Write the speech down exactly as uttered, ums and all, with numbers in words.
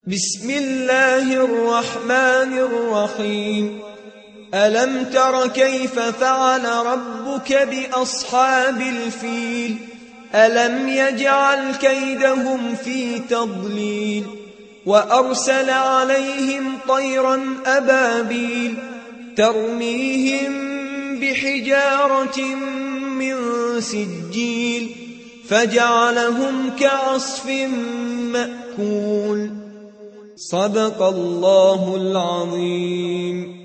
بسم الله الرحمن الرحيم. ألم تر كيف فعل ربك بأصحاب الفيل؟ ألم يجعل كيدهم في تضليل وأرسل عليهم طيرا أبابيل ترميهم بحجارة من سجيل فجعلهم كعصف مأكول. صدق الله العظيم.